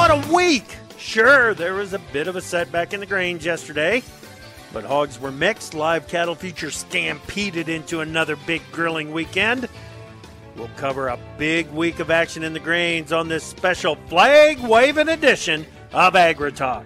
What a week! Sure, there was a bit of a setback in the grains yesterday, but hogs were mixed. Live cattle futures stampeded into another big grilling weekend. We'll cover a big week of action in the grains on this special flag-waving edition of AgriTalk.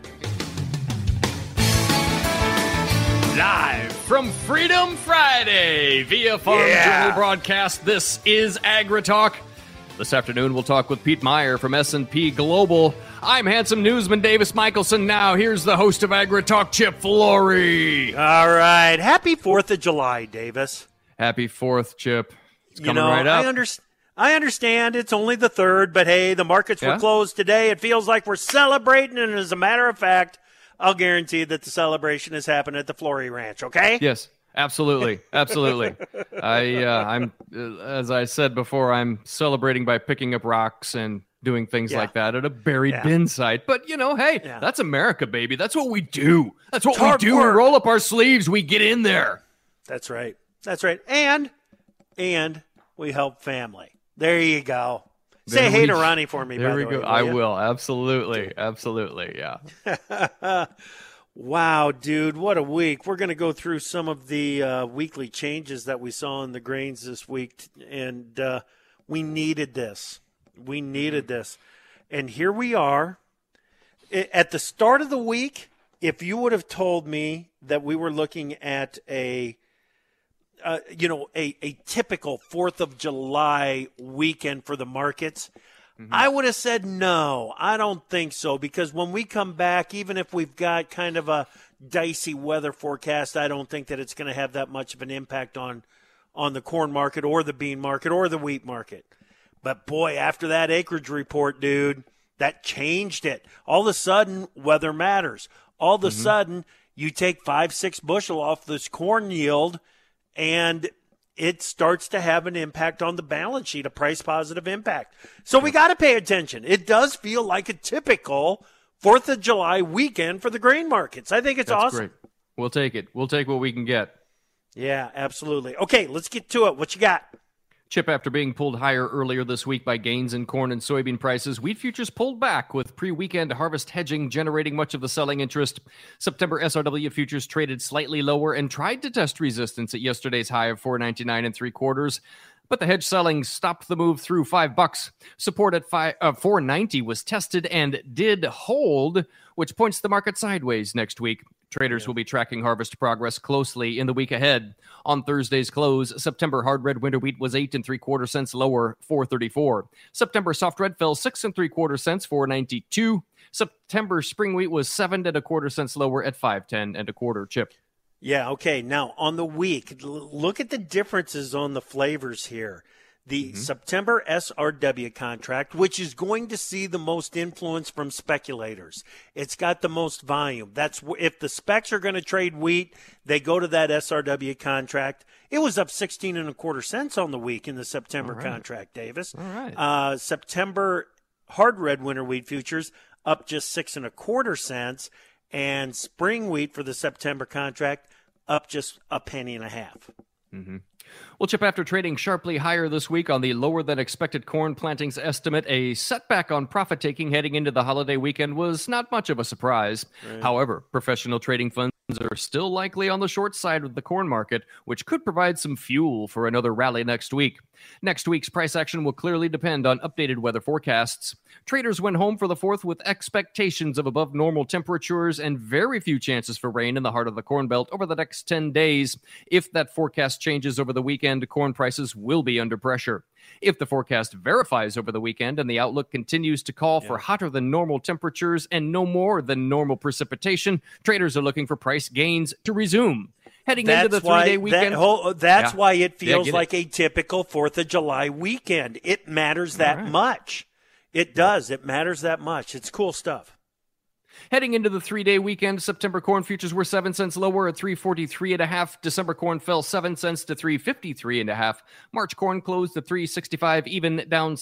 Live from Freedom Friday via Farm Journal broadcast, this is AgriTalk. This afternoon, we'll talk with Pete Meyer from S&P Global. I'm handsome newsman Davis Michelson. Now, here's the host of AgriTalk, Chip Flory. All right. Happy 4th of July, Davis. Happy 4th, Chip. It's coming right up. I understand it's only the 3rd, but hey, the markets were closed today. It feels like we're celebrating, and as a matter of fact, I'll guarantee that the celebration has happened at the Flory Ranch, okay? Yes, absolutely. Absolutely. I'm as I said before, I'm celebrating by picking up rocks and doing things like that at a buried bin site. But, hey, that's America, baby. That's what we do. That's what we do. We roll up our sleeves. We get in there. That's right. That's right. And we help family. There you go. Say hey to Ronnie for me, by the way. There we go. I will. Absolutely. Absolutely. Yeah. Wow, dude. What a week. We're going to go through some of the weekly changes that we saw in the grains this week, and we needed this. We needed this. And here we are. At the start of the week, if you would have told me that we were looking at a typical 4th of July weekend for the markets, I would have said no, I don't think so, because when we come back, even if we've got kind of a dicey weather forecast, I don't think that it's going to have that much of an impact on the corn market or the bean market or the wheat market. But boy, after that acreage report, dude, that changed it. All of a sudden, weather matters. All of a sudden, you take 5-6 bushel off this corn yield, and it starts to have an impact on the balance sheet, a price-positive impact. So we got to pay attention. It does feel like a typical 4th of July weekend for the grain markets. I think it's awesome. Great. We'll take it. We'll take what we can get. Yeah, absolutely. Okay, let's get to it. What you got? Chip, after being pulled higher earlier this week by gains in corn and soybean prices, wheat futures pulled back with pre-weekend harvest hedging generating much of the selling interest. September SRW futures traded slightly lower and tried to test resistance at yesterday's high of $4.99 3/4. But the hedge selling stopped the move through $5. Support at $4.90 was tested and did hold, which points the market sideways next week. Traders will be tracking harvest progress closely in the week ahead. On Thursday's close, September hard red winter wheat was 8 3/4 cents lower, $4.34. September soft red fell 6 3/4 cents, $4.92. September spring wheat was 7 1/4 cents lower at $5.10 1/4. Chip. Yeah, okay. Now, on the week, look at the differences on the flavors here. The September SRW contract, which is going to see the most influence from speculators. It's got the most volume. That's if the specs are going to trade wheat, they go to that SRW contract. It was up 16 1/4 cents on the week in the September contract, Davis. All right. September hard red winter wheat futures up just 6 1/4 cents, and spring wheat for the September contract up just a penny and a half. Well, Chip, after trading sharply higher this week on the lower-than-expected corn plantings estimate, a setback on profit-taking heading into the holiday weekend was not much of a surprise. Right. However, professional trading funds are still likely on the short side of the corn market, which could provide some fuel for another rally next week. Next week's price action will clearly depend on updated weather forecasts. Traders went home for the 4th with expectations of above normal temperatures and very few chances for rain in the heart of the Corn Belt over the next 10 days. If that forecast changes over the weekend, corn prices will be under pressure. If the forecast verifies over the weekend and the outlook continues to call for hotter than normal temperatures and no more than normal precipitation, traders are looking for price gains to resume. Heading into the 3-day weekend. That's why it feels like a typical 4th of July weekend. It matters that much. It does. It matters that much. It's cool stuff. Heading into the 3-day weekend, September corn futures were 7 cents lower at $3.43.5. December corn fell 7 cents to $3.53.5. March corn closed at $3.65, even down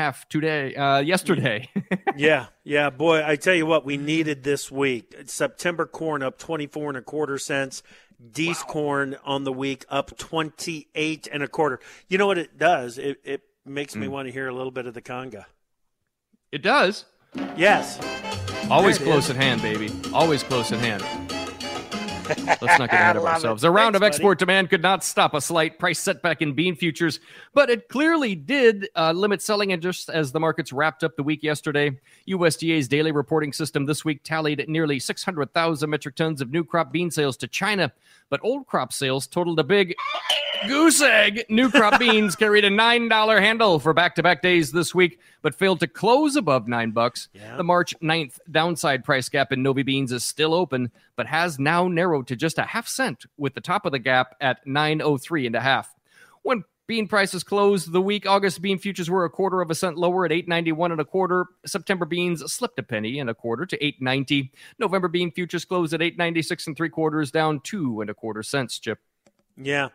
6.5 yesterday. Yeah, boy, I tell you what, we needed this week. September corn up 24 1/4 cents. Dees corn on the week up 28 1/4. You know what it does? It makes me want to hear a little bit of the conga. It does. Yes. Always close at hand, baby. Always close at hand. Let's not get ahead of ourselves. A round of export demand could not stop a slight price setback in bean futures, but it clearly did limit selling interest as the markets wrapped up the week yesterday. USDA's daily reporting system this week tallied nearly 600,000 metric tons of new crop bean sales to China, but old crop sales totaled a big goose egg. New crop beans carried a $9 handle for back-to-back days this week, but failed to close above $9. Yeah. The March 9th downside price gap in Novi beans is still open, but has now narrowed to just a half cent, with the top of the gap at 9.03 and a half. When bean prices closed the week, August bean futures were a quarter of a cent lower at 8.91 and a quarter. September beans slipped a penny and a quarter to 8.90. November bean futures closed at 8.96 and three quarters, down 2 and a quarter cents. Chip. Yeah.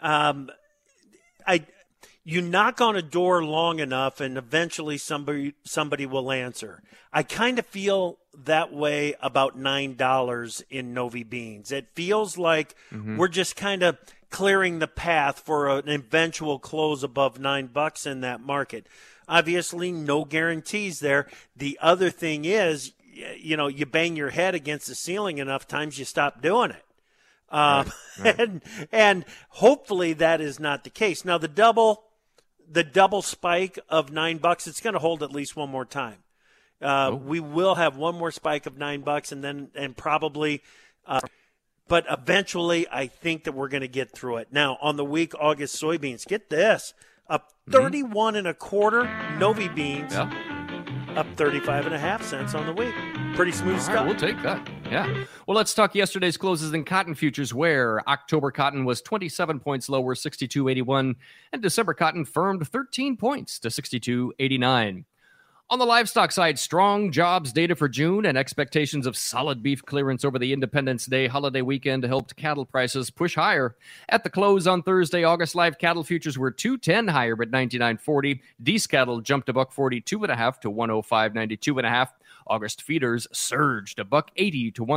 You knock on a door long enough and eventually somebody will answer. I kind of feel that way about $9 in Novi beans. It feels like we're just kind of clearing the path for an eventual close above $9 in that market. Obviously, no guarantees there. The other thing is, you bang your head against the ceiling enough times, you stop doing it. Right. And hopefully that is not the case. Now the double spike of $9, it's going to hold at least one more time. We will have one more spike of $9 and probably, but eventually I think that we're going to get through it. Now on the week, August soybeans, get this, up 31 and a quarter. Novi beans up 35 and a half cents on the week. Pretty smooth stuff. Right, we'll take that. Yeah. Well, let's talk yesterday's closes in cotton futures, where October cotton was 27 points lower, 62.81, and December cotton firmed 13 points to 62.89. On the livestock side, strong jobs data for June and expectations of solid beef clearance over the Independence Day holiday weekend helped cattle prices push higher. At the close on Thursday, August live cattle futures were $2.10 higher at $99.40. Deese cattle jumped $1.42.5 to $105.92.5. August feeders surged $1.80 to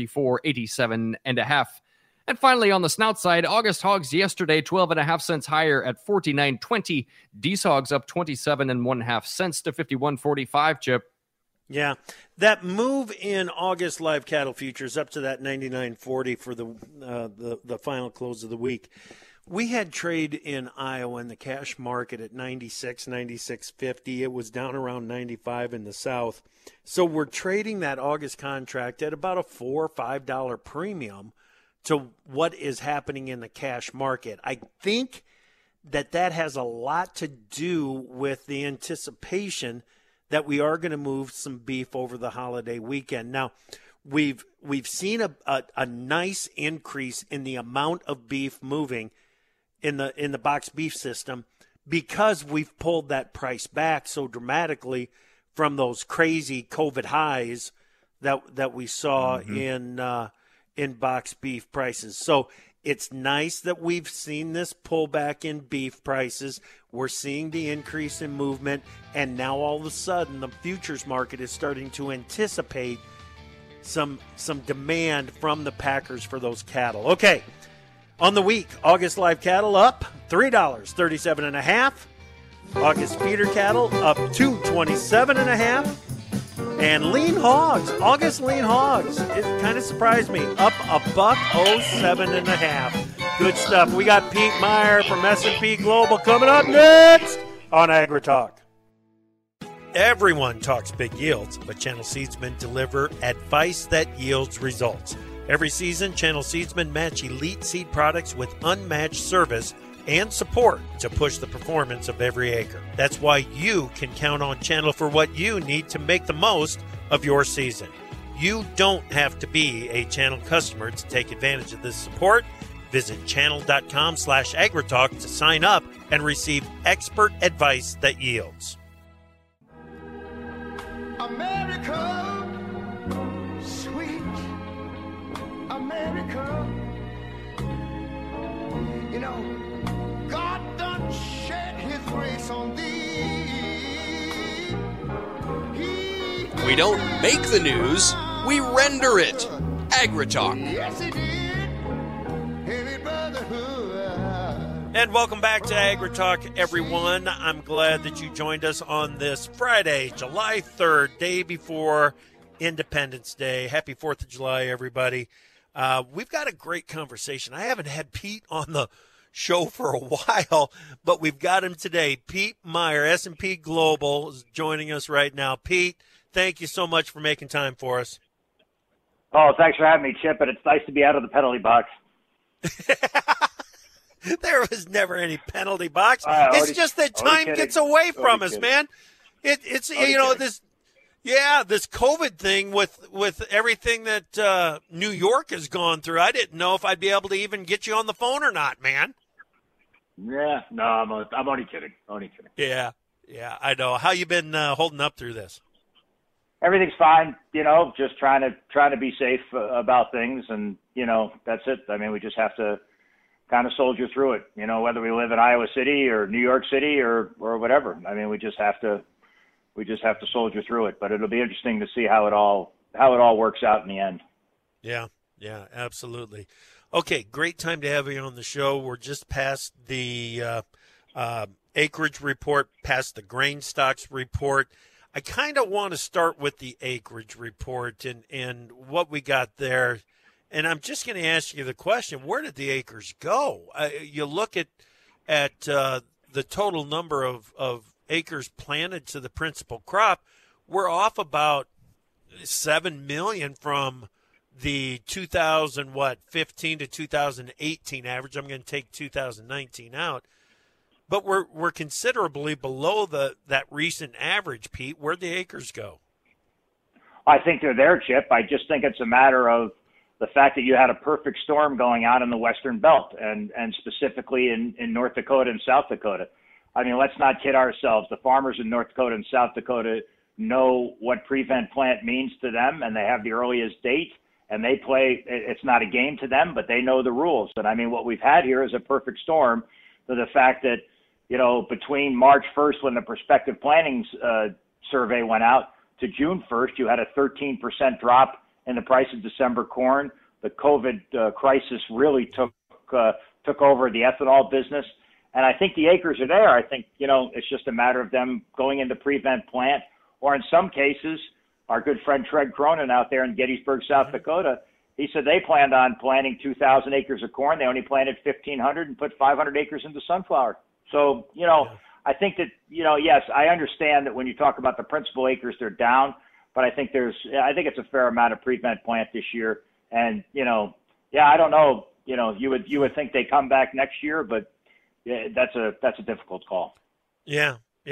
$134.87.5. And finally, on the snout side, August hogs yesterday 12.5 cents higher at $49.20. Deese hogs up 27.5 cents to $51.45. Chip. Yeah, that move in August live cattle futures up to that $99.40 for the final close of the week. We had trade in Iowa in the cash market at 96, 96.50. It was down around 95 in the south. So we're trading that August contract at about a $4 or $5 premium to what is happening in the cash market. I think that has a lot to do with the anticipation that we are going to move some beef over the holiday weekend. Now, we've seen a nice increase in the amount of beef moving in the box beef system because we've pulled that price back so dramatically from those crazy COVID highs that we saw in box beef prices. So it's nice that we've seen this pullback in beef prices. We're seeing the increase in movement, and now all of a sudden the futures market is starting to anticipate some demand from the packers for those cattle. Okay, on the week, August live cattle up $3.37.5. August feeder cattle up $2.27.5. And lean hogs, August lean hogs, it kind of surprised me, up $1.07.5. Good stuff. We got Pete Meyer from S&P Global coming up next on AgriTalk. Everyone talks big yields, but Channel Seedsmen deliver advice that yields results. Every season, Channel Seedsmen match elite seed products with unmatched service and support to push the performance of every acre. That's why you can count on Channel for what you need to make the most of your season. You don't have to be a Channel customer to take advantage of this support. Visit channel.com/agritalk to sign up and receive expert advice that yields. America, sweet America, you know, God done shed his grace on thee. We don't make the news, we render it. AgriTalk. Yes, he did. Hey, brotherhood. And welcome back to AgriTalk, everyone. I'm glad that you joined us on this Friday, July 3rd, day before Independence Day. Happy 4th of July, everybody. We've got a great conversation. I haven't had Pete on the show for a while, but we've got him today. Pete Meyer, S&P Global, is joining us right now. Pete, thank you so much for making time for us. Oh, thanks for having me, Chip, and it's nice to be out of the penalty box. There was never any penalty box. It's just that time gets away from us, man. It's this COVID thing with everything that New York has gone through. I didn't know if I'd be able to even get you on the phone or not, man. Yeah, no, I'm only kidding. Yeah, I know. How you been holding up through this? Everything's fine, just trying to be safe about things, and that's it. I mean, we just have to kind of soldier through it, whether we live in Iowa City or New York City or whatever. I mean, we just have to soldier through it, but it'll be interesting to see how it all works out in the end. Yeah, absolutely. Okay, great time to have you on the show. We're just past the acreage report, past the grain stocks report. I kind of want to start with the acreage report and what we got there. And I'm just going to ask you the question, where did the acres go? You look at the total number of acres planted to the principal crop, we're off about 7 million from the 2015 to 2018 average. I'm going to take 2019 out. But we're considerably below that recent average, Pete. Where'd the acres go? I think they're there, Chip. I just think it's a matter of the fact that you had a perfect storm going on in the Western Belt and specifically in North Dakota and South Dakota. I mean, let's not kid ourselves. The farmers in North Dakota and South Dakota know what prevent plant means to them, and they have the earliest date, and they play. It's not a game to them, but they know the rules. And I mean, what we've had here is a perfect storm to the fact that, between March 1st when the prospective plantings survey went out to June 1st, you had a 13% drop in the price of December corn. The COVID crisis really took over the ethanol business. And I think the acres are there. I think, it's just a matter of them going into prevent plant, or in some cases, our good friend Treg Cronin out there in Gettysburg, South Dakota, he said they planned on planting 2,000 acres of corn. They only planted 1,500 and put 500 acres into sunflower. So, I think that, yes, I understand that when you talk about the principal acres, they're down, but I think it's a fair amount of prevent plant this year. And, I don't know, you would think they come back next year, but that's a difficult call. Yeah.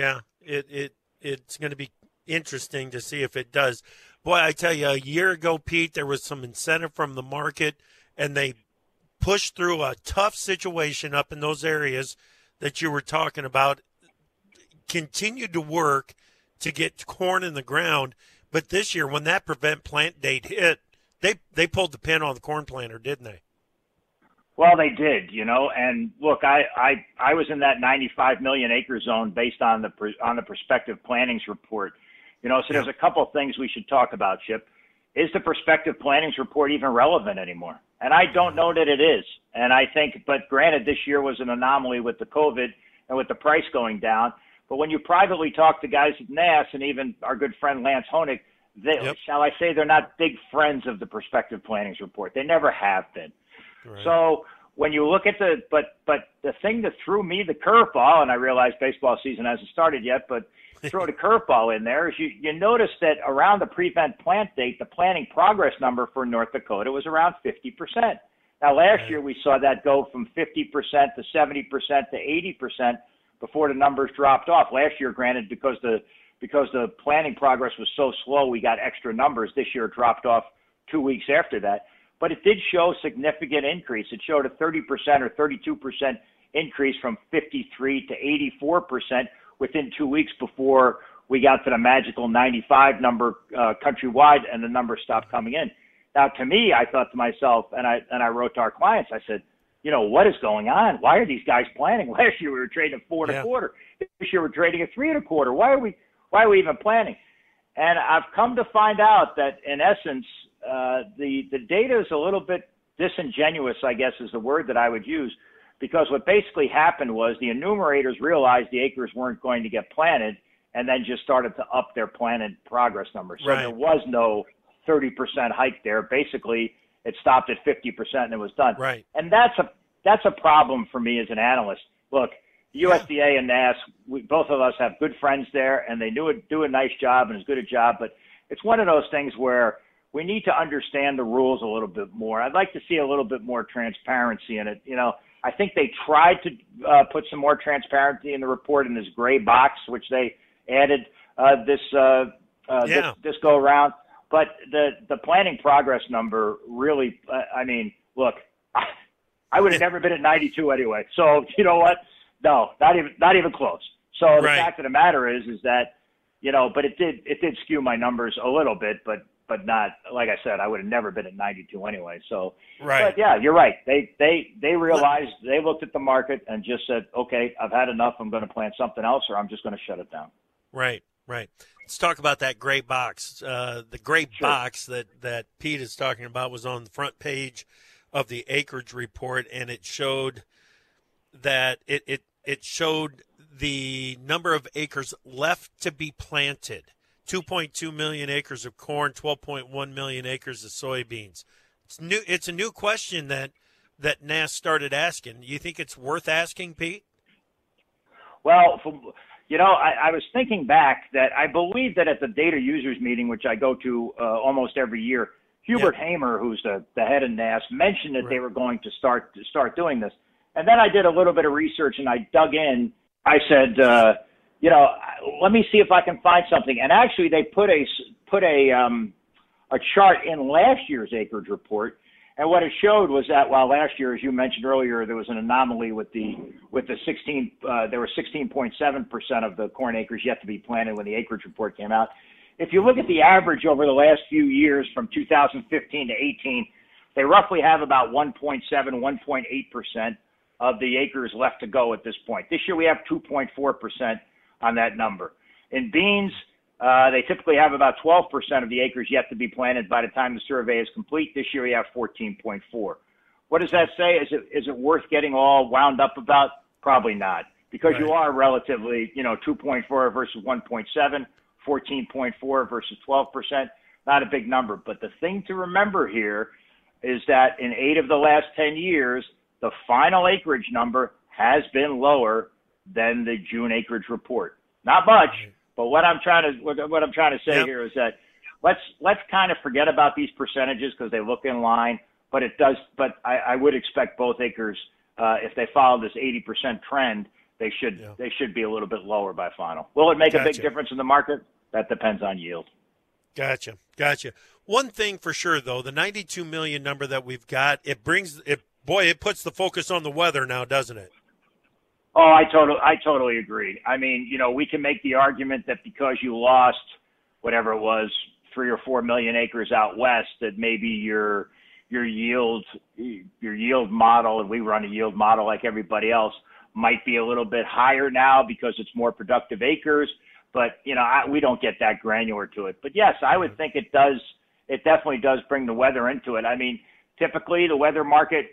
It's going to be interesting to see if it does. Boy, I tell you, a year ago, Pete, there was some incentive from the market, and they pushed through a tough situation up in those areas that you were talking about, continued to work to get corn in the ground. But this year, when that prevent plant date hit, they pulled the pin on the corn planter, didn't they? Well, they did, and look, I was in that 95 million acre zone based on the prospective plantings report, so there's a couple of things we should talk about, Chip. Is the prospective plantings report even relevant anymore? And I don't know that it is. And I think, but granted, this year was an anomaly with the COVID and with the price going down. But when you privately talk to guys at NASS and even our good friend Lance Honig, shall I say, they're not big friends of the prospective plantings report. They never have been. Right. So when you look at but the thing that threw me the curveball, and I realize baseball season hasn't started yet, but throw the curveball in there, is you notice that around the prevent plant date, the planting progress number for North Dakota was around 50%. Now, last year we saw that go from 50% to 70% to 80% before the numbers dropped off. Last year, granted, because the planting progress was so slow, we got extra numbers. This year it dropped off 2 weeks after that. But it did show significant increase. It showed a 30% or 32% increase from 53 to 84% within 2 weeks before we got to the magical 95 number countrywide, and the numbers stopped coming in. Now, to me, I thought to myself, and I wrote to our clients, I said, what is going on? Why are these guys planning? Last year we were trading at 4 1/4. This year we're trading at 3 1/4. Why are we even planning? And I've come to find out that in essence, the data is a little bit disingenuous, I guess is the word that I would use, because what basically happened was the enumerators realized the acres weren't going to get planted and then just started to up their planted progress numbers. So there was no 30% hike there. Basically, it stopped at 50% and it was done. Right. And that's a problem for me as an analyst. Look, USDA and NASS, both of us have good friends there, and they do a nice job and as good a job. But it's one of those things where we need to understand the rules a little bit more. I'd like to see a little bit more transparency in it. You know, I think they tried to put some more transparency in the report in this gray box, which they added this go around. But the planning progress number really, I mean, look, I would have never been at 92 anyway. So you know what? No, not even close. So the fact of the matter is that, you know, but it did skew my numbers a little bit, but not, like I said, I would have never been at 92 anyway. So, but yeah, you're right. They realized, they looked at the market and just said, okay, I've had enough. I'm going to plant something else, or I'm just going to shut it down. Right. Let's talk about that gray box. The gray box that Pete is talking about was on the front page of the acreage report, and it showed that it showed the number of acres left to be planted. 2.2 million acres of corn, 12.1 million acres of soybeans. It's a new question that NASS started asking. You think it's worth asking, Pete? Well, you know, I was thinking back that I believe that at the data users meeting, which I go to almost every year, Hubert Hamer, who's the head of NASS, mentioned that they were going to start doing this. And then I did a little bit of research and I dug in. I said, you know, let me see if I can find something. And actually, they put a chart in last year's acreage report, and what it showed was that while last year, as you mentioned earlier, there was an anomaly with the 16, there were 16.7% of the corn acres yet to be planted when the acreage report came out. If you look at the average over the last few years, from 2015 to 18, they roughly have about 1.7, 1.8% of the acres left to go at this point. This year we have 2.4% on that number. In beans, they typically have about 12% of the acres yet to be planted by the time the survey is complete. This year we have 14.4. What does that say? Is it worth getting all wound up about? Probably not, because you are relatively, you know, 2.4 versus 1.7, 14.4 versus 12%, not a big number. But the thing to remember here is that in 8 of the last 10 years, the final acreage number has been lower than the June acreage report. Not much, but what I'm trying to say here is that let's kind of forget about these percentages because they look in line. But it does. But I would expect both acres, if they follow this 80% trend, they should be a little bit lower by final. Will it make a big difference in the market? That depends on yield. Gotcha. One thing for sure, though, the 92 million number that we've got, it puts the focus on the weather now, doesn't it? Oh, I totally agree. I mean, you know, we can make the argument that because you lost whatever it was, 3 or 4 million acres out west, that maybe your yield model, and we run a yield model like everybody else, might be a little bit higher now because it's more productive acres. But, you know, we don't get that granular to it. But yes, I would think it does. It definitely does bring the weather into it. I mean, typically the weather market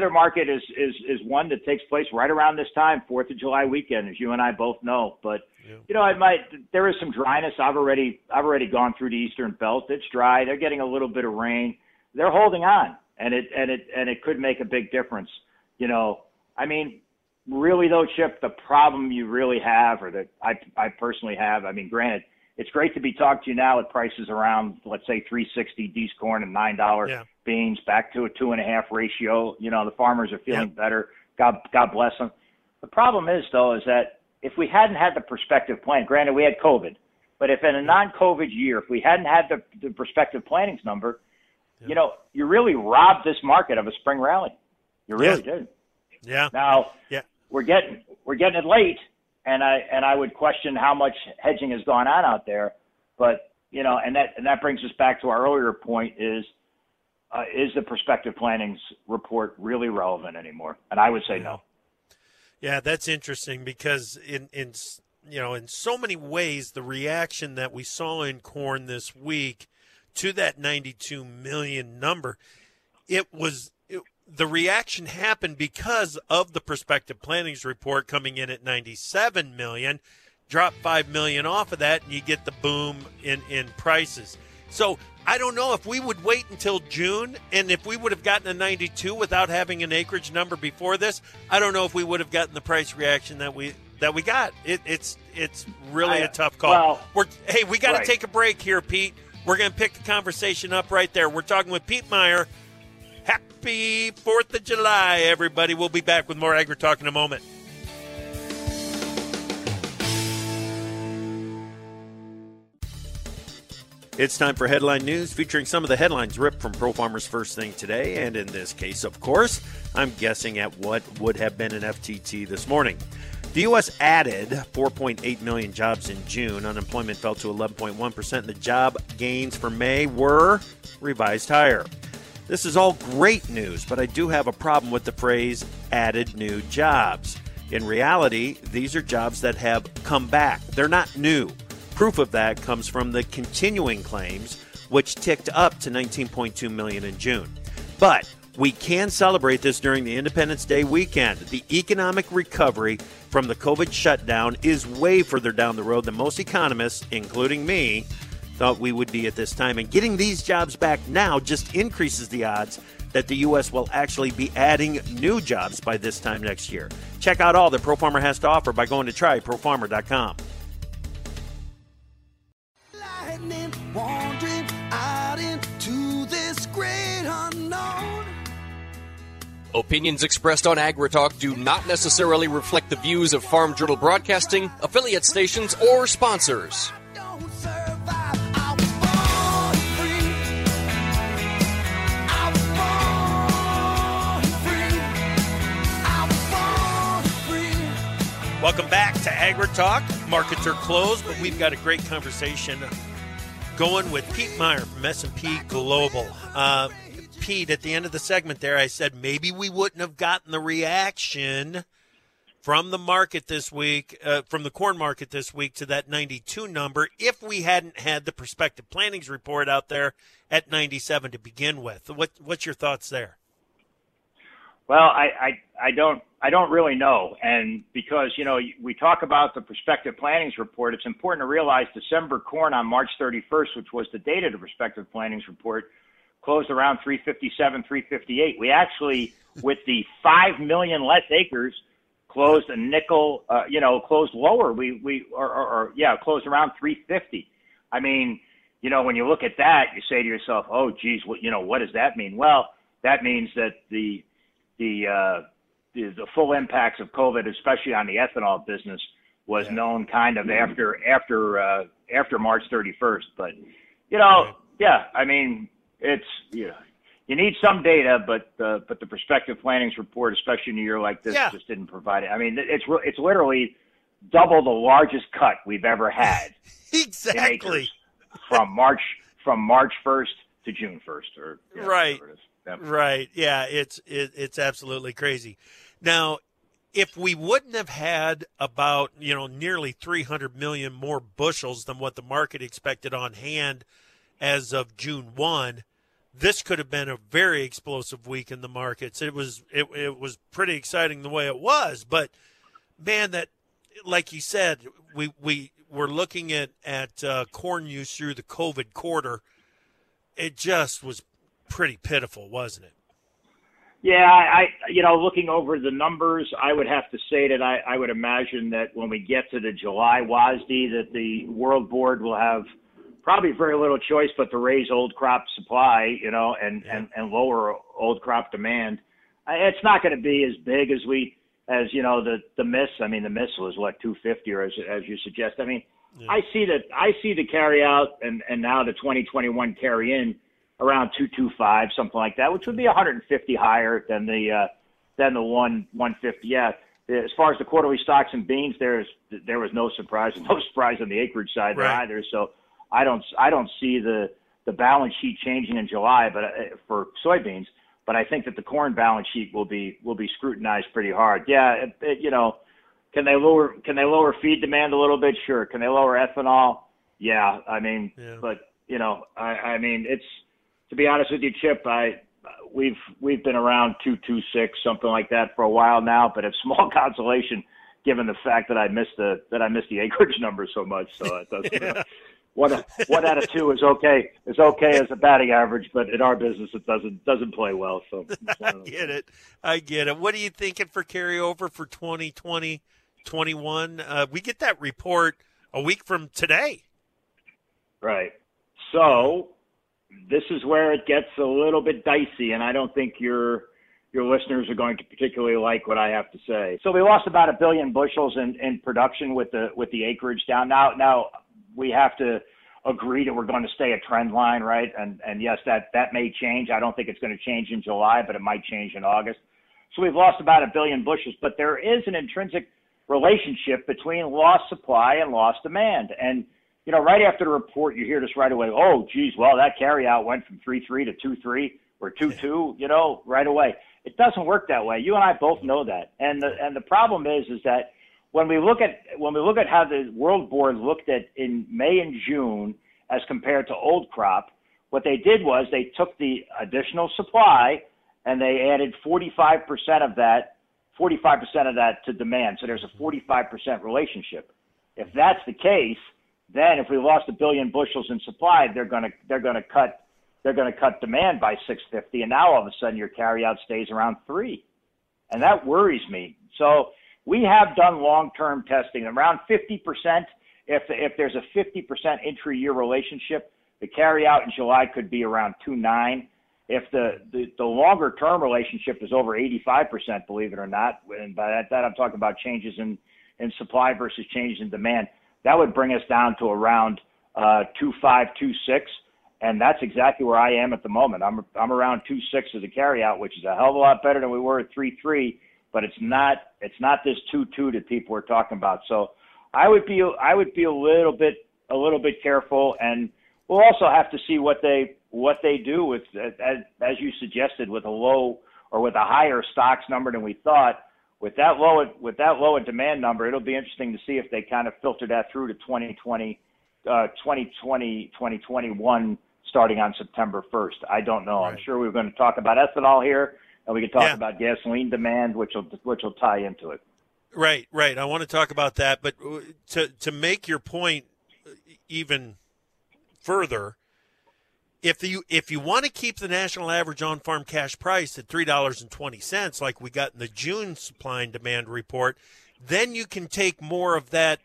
is one that takes place right around this time, 4th of July weekend, as you and I both know. But you know, there is some dryness. I've already gone through the eastern belt. It's dry. They're getting a little bit of rain. They're holding on, and it could make a big difference. You know, I mean, really though, Chip, the problem you really have, or that I personally have. I mean, granted, it's great to be talking to you now at prices around, let's say, $3.60 D's corn and $9 beans, back to a 2.5 ratio. You know, the farmers are feeling better. God bless them. The problem is, though, is that if we hadn't had the prospective plan, granted we had COVID, but if in a non-COVID year, if we hadn't had the prospective plantings number, you know, you really robbed this market of a spring rally. You really did. Yeah. Now we're getting it late. And I would question how much hedging has gone on out there, but you know, and that brings us back to our earlier point: is the prospective plantings report really relevant anymore? And I would say no. Yeah, that's interesting because in so many ways, the reaction that we saw in corn this week to that 92 million number, it was the reaction happened because of the prospective plannings report coming in at 97 million. Drop 5 million off of that, and you get the boom in prices. So I don't know if we would wait until June, and if we would have gotten a 92 without having an acreage number before this, I don't know if we would have gotten the price reaction that we got. It's really a tough call. Well, we got to take a break here, Pete. We're going to pick the conversation up right there. We're talking with Pete Meyer. Happy 4th of July, everybody. We'll be back with more Agri-Talk in a moment. It's time for Headline News, featuring some of the headlines ripped from ProFarmers First Thing today. And in this case, of course, I'm guessing at what would have been an FTT this morning. The U.S. added 4.8 million jobs in June. Unemployment fell to 11.1%. The job gains for May were revised higher. This is all great news, but I do have a problem with the phrase added new jobs. In reality, these are jobs that have come back. They're not new. Proof of that comes from the continuing claims, which ticked up to 19.2 million in June. But we can celebrate this during the Independence Day weekend. The economic recovery from the COVID shutdown is way further down the road than most economists, including me, thought we would be at this time. And getting these jobs back now just increases the odds that the U.S. will actually be adding new jobs by this time next year. Check out all that ProFarmer has to offer by going to tryprofarmer.com. Wandering out into this great unknown. Opinions expressed on Agri-Talk do not necessarily reflect the views of Farm Journal Broadcasting, affiliate stations, or sponsors. Don't survive. I was born free. I was born free. I was born free. Welcome back to Agri-Talk. Markets are closed, but we've got a great conversation going with Pete Meyer from S&P Global. Pete, at the end of the segment there, I said maybe we wouldn't have gotten the reaction from the market this week, from the corn market this week to that 92 number if we hadn't had the prospective plannings report out there at 97 to begin with. What's your thoughts there? Well, I don't really know. And because, we talk about the prospective plannings report, it's important to realize December corn on March 31st, which was the date of the prospective plannings report, closed around 357, 358. We actually, with the 5 million less acres, closed a nickel, closed lower. Closed around 350. I mean, when you look at that, you say to yourself, oh, geez, what does that mean? Well, that means that the full impacts of COVID, especially on the ethanol business, was known kind of after March 31st. But I mean, it's you need some data, but the prospective plannings report, especially in a year like this, just didn't provide it. I mean, it's literally double the largest cut we've ever had. Exactly. From March 1st to June 1st, right. Right. Yeah, it's absolutely crazy. Now, if we wouldn't have had about, nearly 300 million more bushels than what the market expected on hand as of June 1, this could have been a very explosive week in the markets. It was pretty exciting the way it was, but man, that, like you said, we were looking at corn use through the COVID quarter. It just was pretty pitiful, wasn't it? Yeah, looking over the numbers, I would have to say that I would imagine that when we get to the July WASDE, that the World Board will have probably very little choice but to raise old crop supply, and lower old crop demand. It's not going to be as big as the miss. I mean, the miss was 250, or as you suggest. I mean, I see the carry out and now the 2021 carry in around 225, something like that, which would be 150 higher than the 150. Yeah. As far as the quarterly stocks and beans, there was no surprise on the acreage side there either. So I don't see the balance sheet changing in July, but for soybeans. But I think that the corn balance sheet will be scrutinized pretty hard. Yeah, can they lower feed demand a little bit? Sure. Can they lower ethanol? Yeah. I mean, but I mean, it's, to be honest with you, Chip, I we've been around 226, something like that for a while now, but it's small consolation given the fact that I missed the acreage number so much. So it doesn't. One out of two is okay. It's okay as a batting average, but in our business, it doesn't play well. So I get it. What are you thinking for carryover for 2020, 21? We get that report a week from today. Right. So this is where it gets a little bit dicey, and I don't think your listeners are going to particularly like what I have to say. So we lost about 1 billion bushels in production with the acreage down. Now we have to agree that we're going to stay a trend line, right? And yes, that may change. I don't think it's going to change in July, but it might change in August. So we've lost about 1 billion bushels, but there is an intrinsic relationship between lost supply and lost demand. And, you know, right after the report, you hear this right away. Oh, geez, well, that carryout went from 3.3 to 2.3 or 2.2, you know, right away. It doesn't work that way. You and I both know that. And the problem is that when we look at how the World Board looked at in May and June as compared to old crop, what they did was they took the additional supply and they added 45% of that to demand. So there's a 45% relationship. If that's the case, then if we lost 1 billion bushels in supply, they're going to cut demand by 650, and now all of a sudden your carryout stays around 3, and that worries me. So we have done long-term testing around 50%. If there's a 50% intra-year relationship, the carryout in July could be around 2.9. If the longer-term relationship is over 85%, believe it or not, and by that I'm talking about changes in supply versus changes in demand, that would bring us down to around 2.5, 2.6, and that's exactly where I am at the moment. I'm around 2.6 as a carryout, which is a hell of a lot better than we were at 3.3, but it's not this 2.2 that people are talking about. So I would be a little bit careful, and we'll also have to see what they do with, as you suggested, with a low or with a higher stocks number than we thought. With that low demand number, it'll be interesting to see if they kind of filter that through to 2020, 2021, starting on September 1st. I don't know. Right. I'm sure we're going to talk about ethanol here, and we can talk about gasoline demand, which will tie into it. Right. I want to talk about that, but to make your point even further, if you want to keep the national average on-farm cash price at $3.20, like we got in the June supply and demand report, then you can take more of that.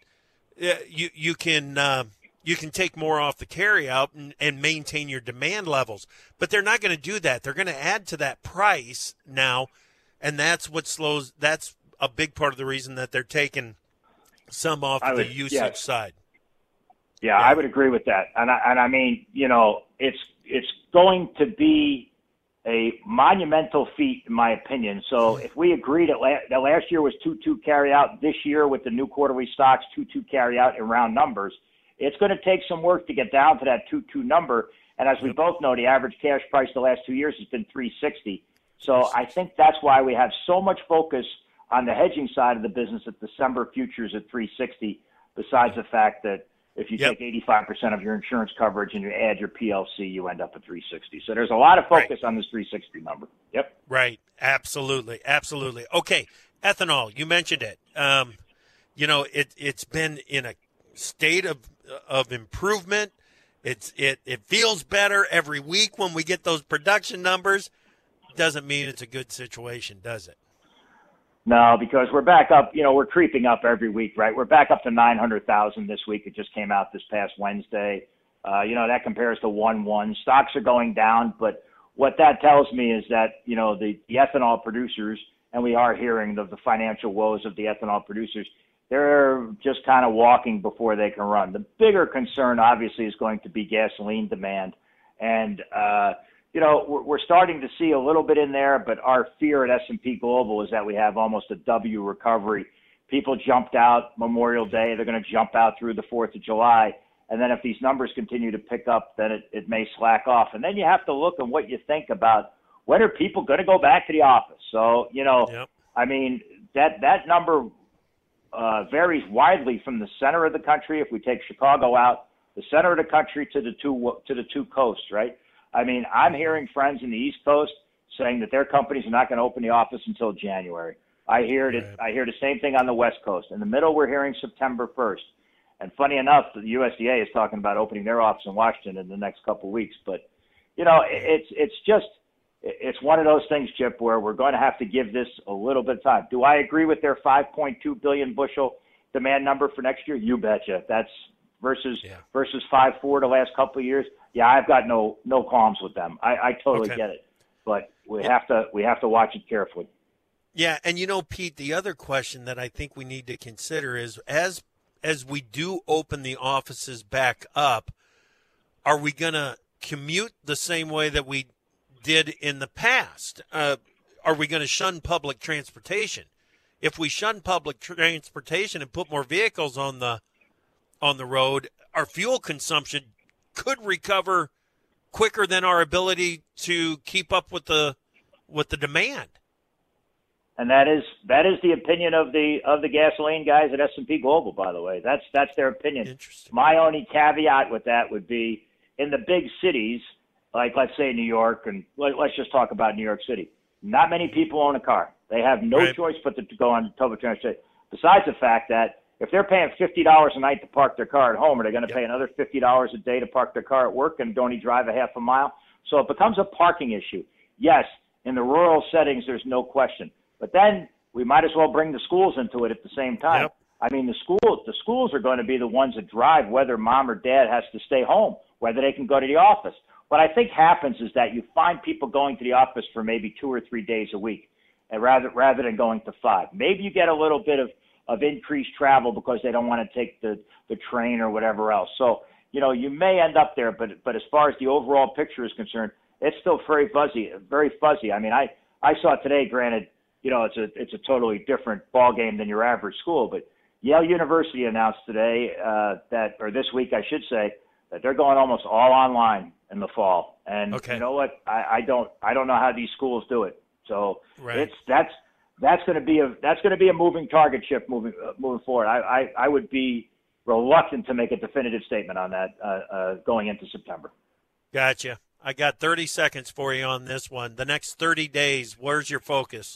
You can take more off the carryout and maintain your demand levels. But they're not going to do that. They're going to add to that price now, and that's what slows. That's a big part of the reason that they're taking some off the usage side. Yeah, I would agree with that. And I mean, you know, it's going to be a monumental feat, in my opinion. So if we agree that last year was 2.2 carryout, this year with the new quarterly stocks, 2.2 carryout in round numbers, it's going to take some work to get down to that 2.2 number. And as we both know, the average cash price the last 2 years has been 360. So I think that's why we have so much focus on the hedging side of the business at December futures at 360, besides the fact that if you take 85% of your insurance coverage and you add your PLC, you end up at 360. So there's a lot of focus on this 360 number. Yep. Right. Absolutely. Okay. Ethanol, you mentioned it. You know, it's been in a state of improvement. It feels better every week when we get those production numbers. Doesn't mean it's a good situation, does it? No, because we're back up, you know, we're creeping up every week, right? We're back up to 900,000 this week. It just came out this past Wednesday. You know, that compares to 1.1. Stocks are going down, but what that tells me is that, you know, the ethanol producers, and we are hearing the financial woes of the ethanol producers, they're just kind of walking before they can run. The bigger concern, obviously, is going to be gasoline demand. And, you know, we're starting to see a little bit in there, but our fear at S&P Global is that we have almost a W recovery. People jumped out Memorial Day. They're going to jump out through the 4th of July. And then if these numbers continue to pick up, then it may slack off. And then you have to look at what you think about when are people going to go back to the office. So, you know, I mean, that number varies widely from the center of the country. If we take Chicago out, the center of the country to the two coasts, right? I mean, I'm hearing friends in the East Coast saying that their companies are not going to open the office until January. I hear the same thing on the West Coast. In the middle, we're hearing September 1st. And funny enough, the USDA is talking about opening their office in Washington in the next couple of weeks. But, it's one of those things, Chip, where we're going to have to give this a little bit of time. Do I agree with their 5.2 billion bushel demand number for next year? You betcha. That's versus 5.4 the last couple of years. Yeah, I've got no qualms with them. I totally get it. But we have to watch it carefully. Yeah, and Pete, the other question that I think we need to consider is as we do open the offices back up, are we going to commute the same way that we did in the past? Are we going to shun public transportation? If we shun public transportation and put more vehicles on the road, our fuel consumption could recover quicker than our ability to keep up with the demand. And that is the opinion of the gasoline guys at S&P Global, by the way. That's their opinion. Interesting. My only caveat with that would be in the big cities, like let's say New York, and let's just talk about New York City. Not many people own a car. They have no choice but to go on public transportation. Besides the fact that if they're paying $50 a night to park their car at home, are they going to pay another $50 a day to park their car at work and only drive a half a mile? So it becomes a parking issue. Yes, in the rural settings, there's no question. But then we might as well bring the schools into it at the same time. Yep. I mean, the schools are going to be the ones that drive whether mom or dad has to stay home, whether they can go to the office. What I think happens is that you find people going to the office for maybe 2 or 3 days a week, and rather than going to 5. Maybe you get a little bit of increased travel because they don't want to take the train or whatever else. So, you may end up there, but as far as the overall picture is concerned, it's still very fuzzy. I mean, I saw today, granted, it's a totally different ball game than your average school, but Yale University announced today or this week, I should say, that they're going almost all online in the fall. And you know what? I don't know how these schools do it. So that's going to be a moving target shift moving forward. I would be reluctant to make a definitive statement on that going into September. Gotcha. I got 30 seconds for you on this one. The next 30 days, where's your focus?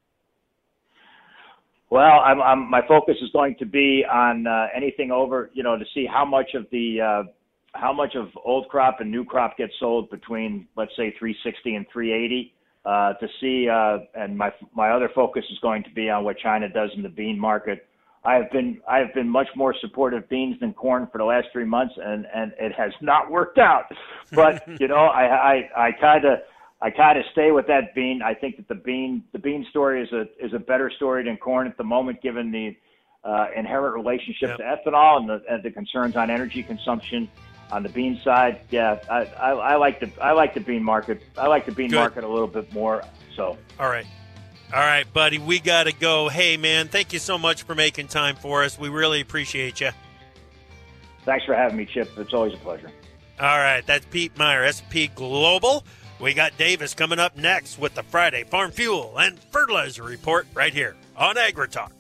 Well, my focus is going to be on anything over, to see how much of old crop and new crop gets sold between, let's say, 360 and 380. To see, and my other focus is going to be on what China does in the bean market. I have been much more supportive of beans than corn for the last 3 months, and it has not worked out. But I kind of stay with that bean. I think that the bean story is a better story than corn at the moment, given the inherent relationship to ethanol and the concerns on energy consumption. On the bean side, I like the bean market. I like the bean market a little bit more. So all right, buddy, we got to go. Hey, man, thank you so much for making time for us. We really appreciate you. Thanks for having me, Chip. It's always a pleasure. All right, that's Pete Meyer, S&P Global. We got Davis coming up next with the Friday Farm Fuel and Fertilizer Report right here on AgriTalk.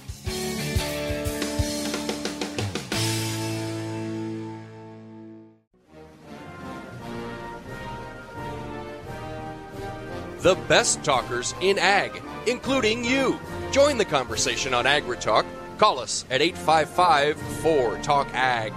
The best talkers in ag, including you. Join the conversation on AgriTalk. Call us at 855-4TALK-AG.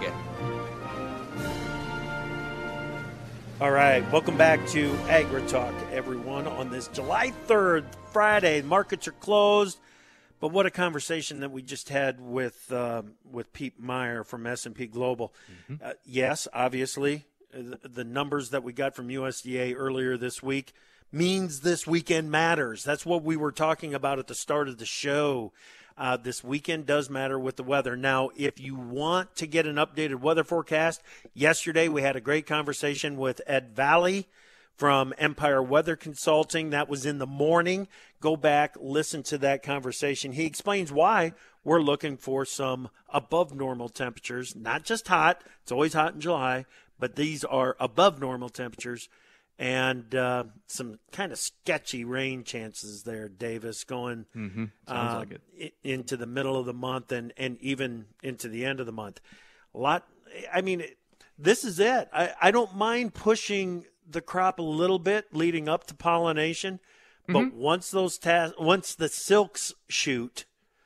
All right, welcome back to AgriTalk, everyone, on this July 3rd, Friday. Markets are closed, but what a conversation that we just had with Pete Meyer from S&P Global. Mm-hmm. Yes, obviously, the numbers that we got from USDA earlier this week means this weekend matters. That's what we were talking about at the start of the show. This weekend does matter with the weather. Now, if you want to get an updated weather forecast, yesterday we had a great conversation with Ed Valley from Empire Weather Consulting. That was in the morning. Go back, listen to that conversation. He explains why we're looking for some above normal temperatures, not just hot. It's always hot in July, but these are above normal temperatures. And some kind of sketchy rain chances there, Davis, going Sounds like it. Into the middle of the month and even into the end of the month. This is it. I don't mind pushing the crop a little bit leading up to pollination, but once the silks shoot,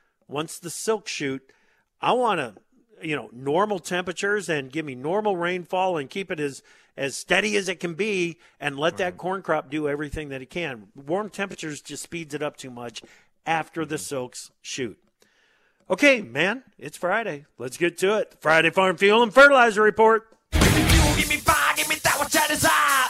I want to, normal temperatures and give me normal rainfall and keep it as steady as it can be and let that corn crop do everything that it can. Warm temperatures just speeds it up too much after the silks shoot. Okay, man, it's Friday. Let's get to it. Friday Farm Fuel and Fertilizer Report. Give me fire, give me that which I desire.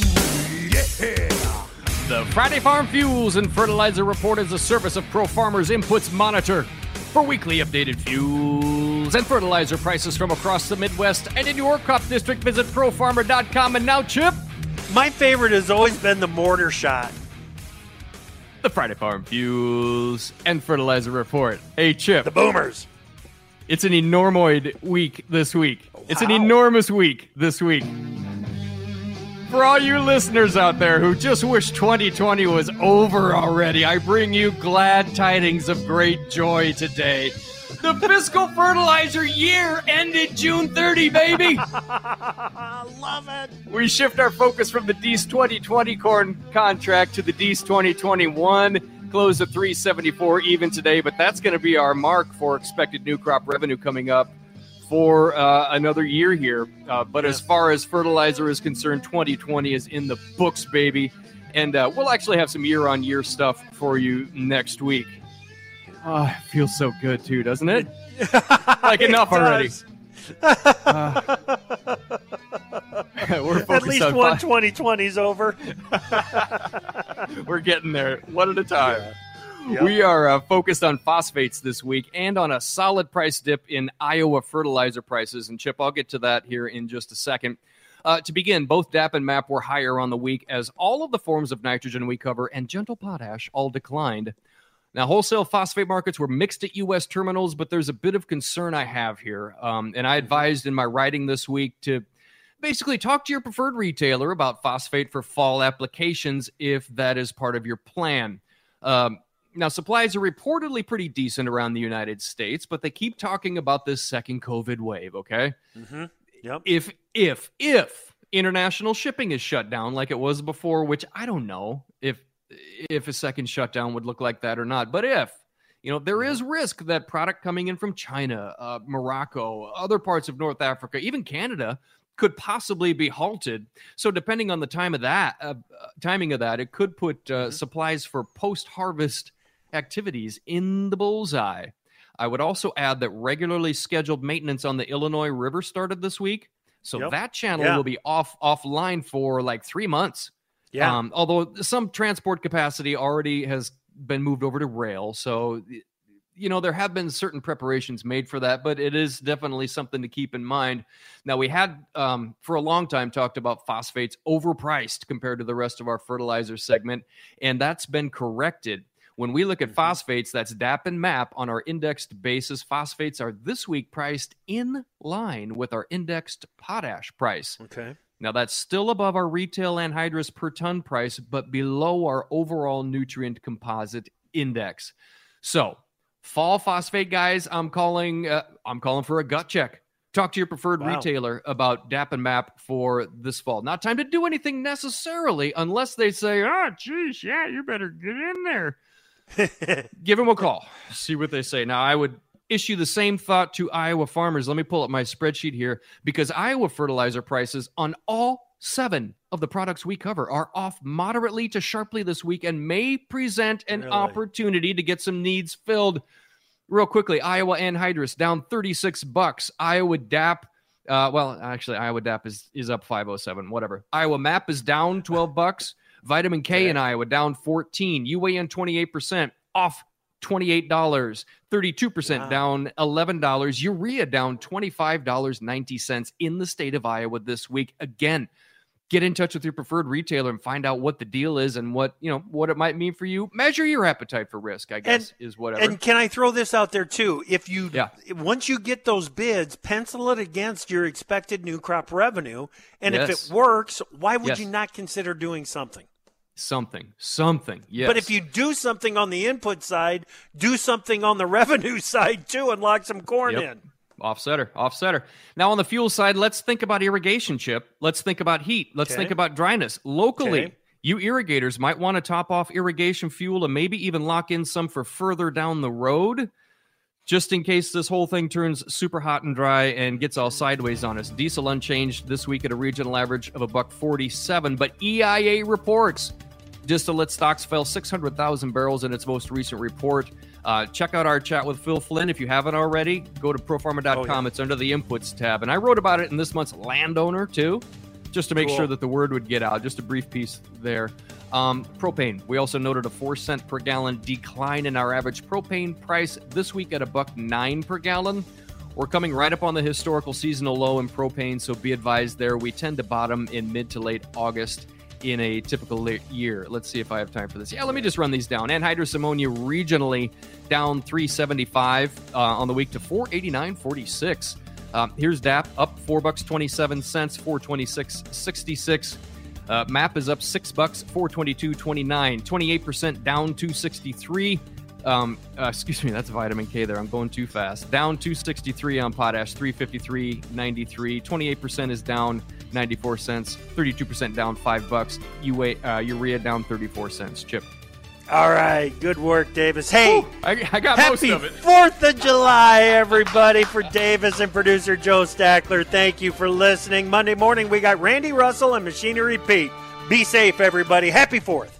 The Friday Farm Fuels and Fertilizer Report is a service of Pro Farmers Inputs Monitor. For weekly updated fuels and fertilizer prices from across the Midwest and in your crop district, visit profarmer.com. And now, Chip, My favorite has always been the mortar shot. the Friday Farm Fuels and Fertilizer Report. Hey, Chip. The boomers. It's an enormoid week this week. It's an enormous week this week. For all you listeners out there who just wish 2020 was over already, I bring you glad tidings of great joy today. The fiscal fertilizer year ended June 30, baby. I love it. We shift our focus from the Dees 2020 corn contract to the Dees 2021. Close at 374 even today, but that's going to be our mark for expected new crop revenue coming up for another year here. But as far as fertilizer is concerned, 2020 is in the books, baby. And we'll actually have some year-on-year stuff for you next week. Oh, it feels so good, too, doesn't it? Like, enough already. We're focused At least on one 2020's over. We're getting there, one at a time. Yeah. Yep. We are focused on phosphates this week and on a solid price dip in Iowa fertilizer prices. And, Chip, I'll get to that here in just a second. To begin, both DAP and MAP were higher on the week as all of the forms of nitrogen we cover and gentle potash all declined. Now, wholesale phosphate markets were mixed at U.S. terminals, but there's a bit of concern I have here. And I advised in my writing this week to basically talk to your preferred retailer about phosphate for fall applications if that is part of your plan. Now, supplies are reportedly pretty decent around the United States, but they keep talking about this second COVID wave, okay? Mm-hmm. Yep. If international shipping is shut down like it was before, which I don't know if a second shutdown would look like that or not, but if, there is risk that product coming in from China, Morocco, other parts of North Africa, even Canada, could possibly be halted. So depending on the timing of that, it could put supplies for post-harvest activities in the bullseye. I would also add that regularly scheduled maintenance on the Illinois River started this week. So that channel will be offline for like 3 months. Yeah. Although some transport capacity already has been moved over to rail. So, there have been certain preparations made for that, but it is definitely something to keep in mind. Now, we had, for a long time, talked about phosphates overpriced compared to the rest of our fertilizer segment, and that's been corrected. When we look at phosphates, that's DAP and MAP on our indexed basis. Phosphates are this week priced in line with our indexed potash price. Okay. Now, that's still above our retail anhydrous per ton price, but below our overall nutrient composite index. So, fall phosphate guys, I'm calling for a gut check. Talk to your preferred retailer about DAP and MAP for this fall. Not time to do anything necessarily unless they say, "Oh, geez, yeah, you better get in there." Give them a call. See what they say. Now, I would issue the same thought to Iowa farmers. Let me pull up my spreadsheet here because Iowa fertilizer prices on all 7 of the products we cover are off moderately to sharply this week and may present an opportunity to get some needs filled. Real quickly, Iowa anhydrous down $36. Iowa DAP, Iowa DAP is up $5.07, whatever. Iowa MAP is down $12. Vitamin K in Iowa down 14. UAN 28% off $28. 32% down $11. Urea down $25.90 in the state of Iowa this week. Again, get in touch with your preferred retailer and find out what the deal is and what it might mean for you. Measure your appetite for risk, I guess, is whatever. And can I throw this out there too? Once you get those bids, pencil it against your expected new crop revenue. And if it works, why would you not consider doing something? Something, yes. But if you do something on the input side, do something on the revenue side too and lock some corn in. Offsetter. Now on the fuel side, let's think about irrigation, Chip. Let's think about heat. Let's think about dryness. Locally, you irrigators might want to top off irrigation fuel and maybe even lock in some for further down the road, just in case this whole thing turns super hot and dry and gets all sideways on us. Diesel unchanged this week at a regional average of $1.47, but EIA reports distillate stocks fell 600,000 barrels in its most recent report. Check out our chat with Phil Flynn if you haven't already. Go to profarma.com. It's under the inputs tab. And I wrote about it in this month's Landowner, too, just to make sure that the word would get out. Just a brief piece there. Propane. We also noted a 4-cent per gallon decline in our average propane price this week at $1.09 per gallon. We're coming right up on the historical seasonal low in propane, so be advised there. We tend to bottom in mid to late August in a typical year. Let's see if I have time for this. Yeah, let me just run these down. Anhydrous ammonia regionally down $3.75 on the week to $4.8946. Here's DAP up $4.27, $4.2666. MAP is up $6, $4.2229, 28% down $2.63. Excuse me, that's vitamin K there. I'm going too fast. Down $2.63 on potash, $3.53.93. 28% is down 94 cents. 32% down $5. Urea down 34 cents. Chip. All right, good work, Davis. Hey, I got most of it. Happy 4th of July, everybody, for Davis and producer Joe Stackler. Thank you for listening. Monday morning, we got Randy Russell and Machinery Pete. Be safe, everybody. Happy 4th.